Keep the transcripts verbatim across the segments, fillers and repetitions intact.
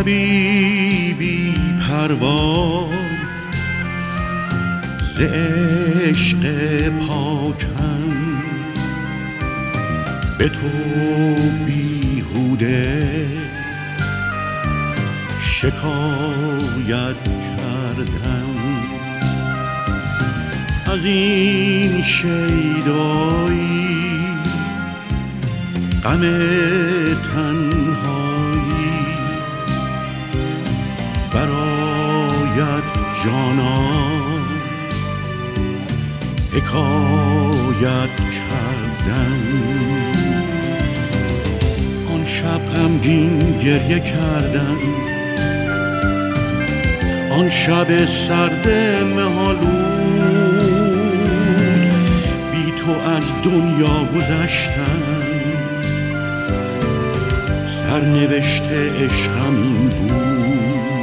شبی بی پروا ز عشق پاکم به تو بیهوده شکایت کردم. از این شیدایی غم تنهایی برایت جانان حکایت کردم. آن شب غمگین گریه کردم، آن شب سرد مه‌آلود بی تو از دنیا گذشتم. سرنوشت عشقم این بود.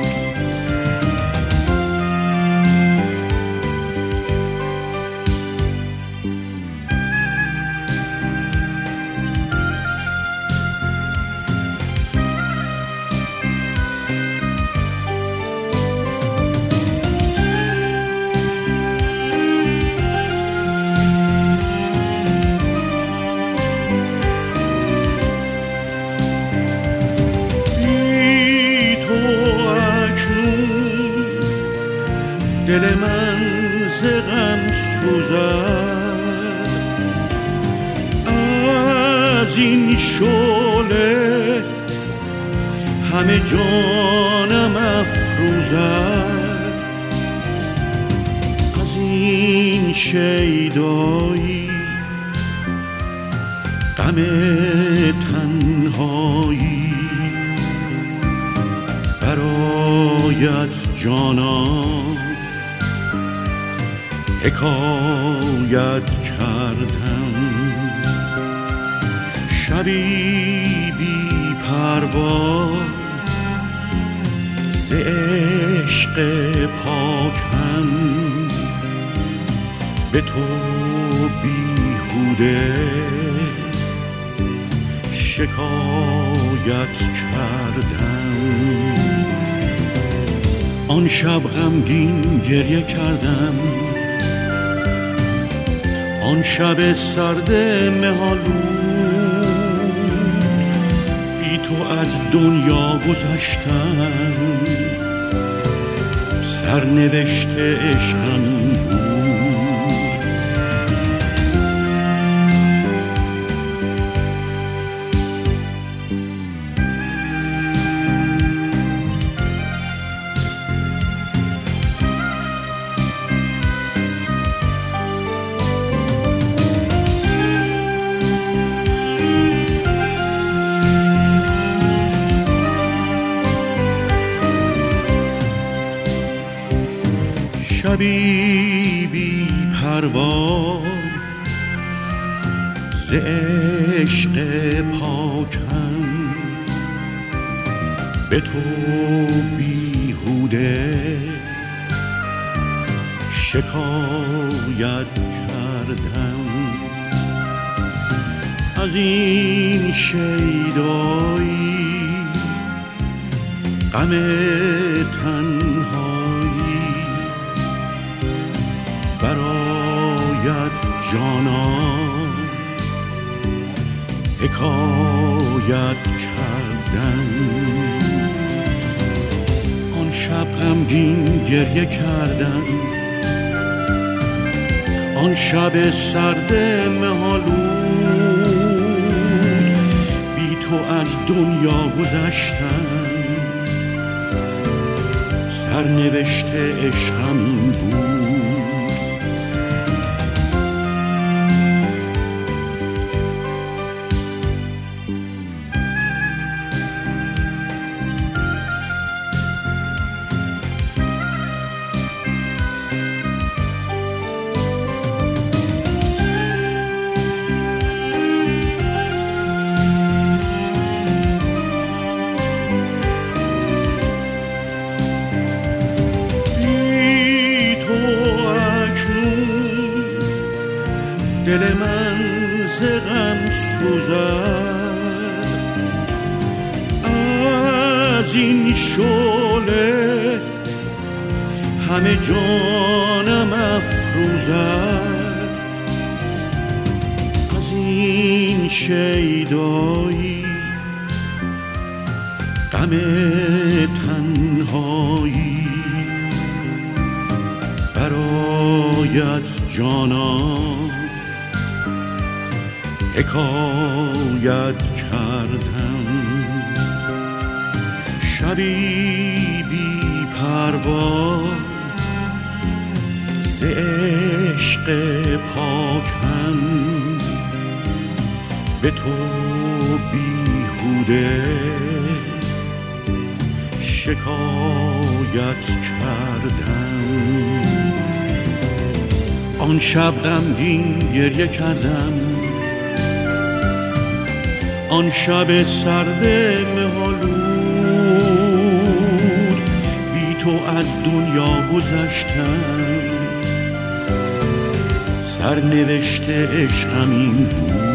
دل من ز غم سوزد، از این شعله همه جانم افروزد. از این شیدایی غم تنهایی برایت جانان حکایت کردم. شبی بی پروا ز عشق پاکم به تو بیهوده شکایت کردم. آن شب غمگین گریه کردم، آن شب سرد مه‌آلود بی تو از دنیا گذشتم. سرنوشت عشقم این بود. شبی بی پروا ز عشق پاکم به تو بیهوده شکایت کردم. از این شیدایی غم تنهایی برایت جانان حکایت کردم. آن شب غمگین گریه کردم، آن شب سرد مه‌آلود بی تو از دنیا گذشتم. سرنوشت عشقم این بود. دل من ز غم سوزد، از این شعله همه جانم افروزد، از این شیدایی غم تنهایی برایت جانان حکایت کردم. شبی بی پروا ز عشق پاکم به تو بیهوده شکایت کردم. آن شب غمگین گریه کردم، آن شب سرد مه‌آلود بی تو از دنیا گذشتم. سرنوشت عشقم این بود